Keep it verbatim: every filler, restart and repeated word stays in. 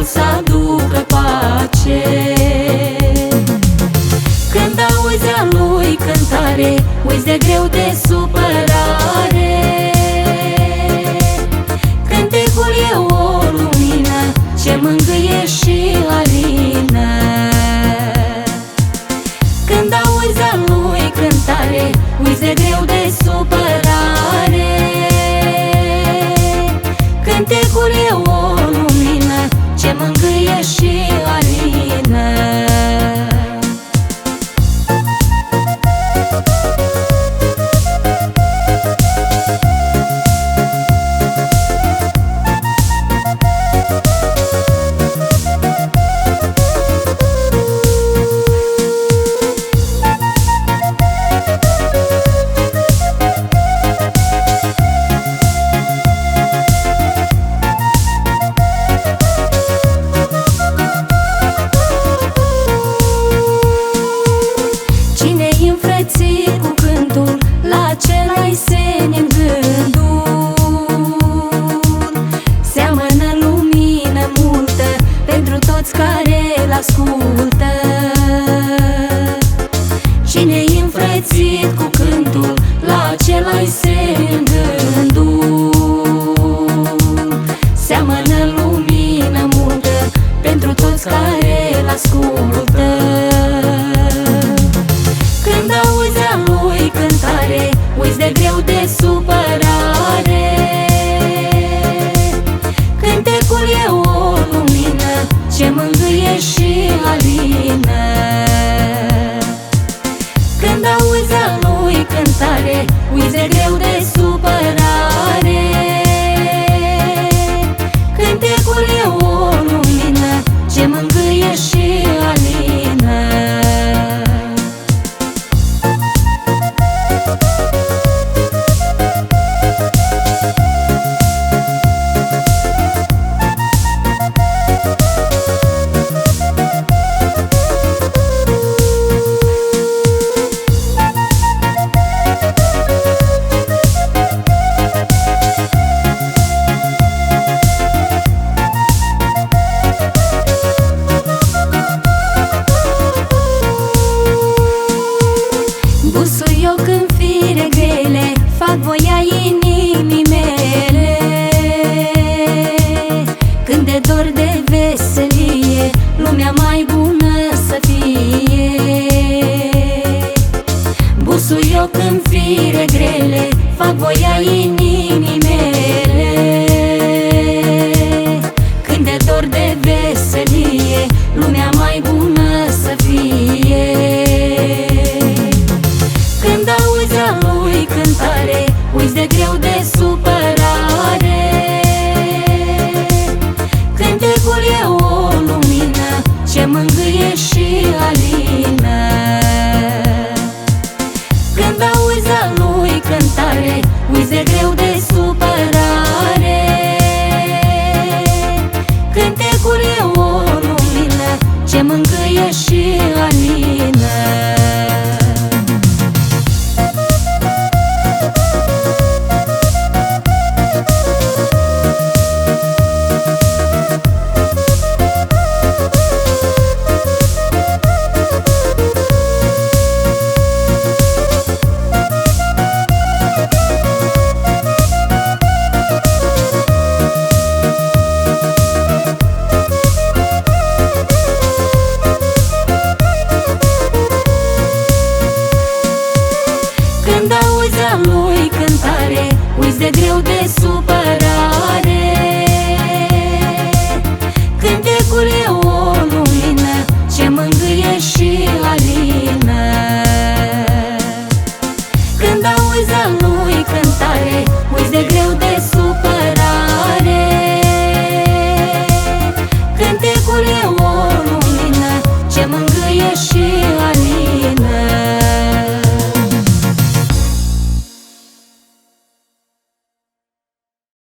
Domnul să aducă pace. Când auzi a lui cântare, uiți de greu de supărare. Cântecul e o lumină ce mângâie și alină. Când auzi a lui cântare, uiți de greu de supărare. Cântecul e o lumină ce mângâie și alină. Cu cântul, la acela-i senin gândul. Seamănă lumină multă pentru toți care l-ascultă. Cine-i înfrățit cu cântul, la acela-i senin gândul. Seamănă lumină multă pentru toți care l-ascultă. Când auzi a lui cântare, uiți de greu de supărare. Cântecul e o lumină ce mângâie și alină. Când auzi a lui cântare, uiți de greu de supărare. Cântecul e o lumină ce mângâie și alină. Busuioc în fire grele, fac voia inimii mele. Când de dor de veselie, lumea mai bună să fie. Busuioc în fire grele, fac voia inimii mele. Când de dor de veselie, lumea mai bună să fie. Când auzi a lui cântare, uiți de greu de supărare. Cântecul e o lumină ce mângâie și alină. Când auzi a lui cântare, uiți de greu de supărare. Cântecul e o lumină ce mângâie și alină. Când auzi a lui cântare, uiți de greu de supărare. Cântecul e o lumină ce mângâie și alină. Când auzi a lui cântare, uiți de greu de supărare. Cântecul e o lumină ce mângâie și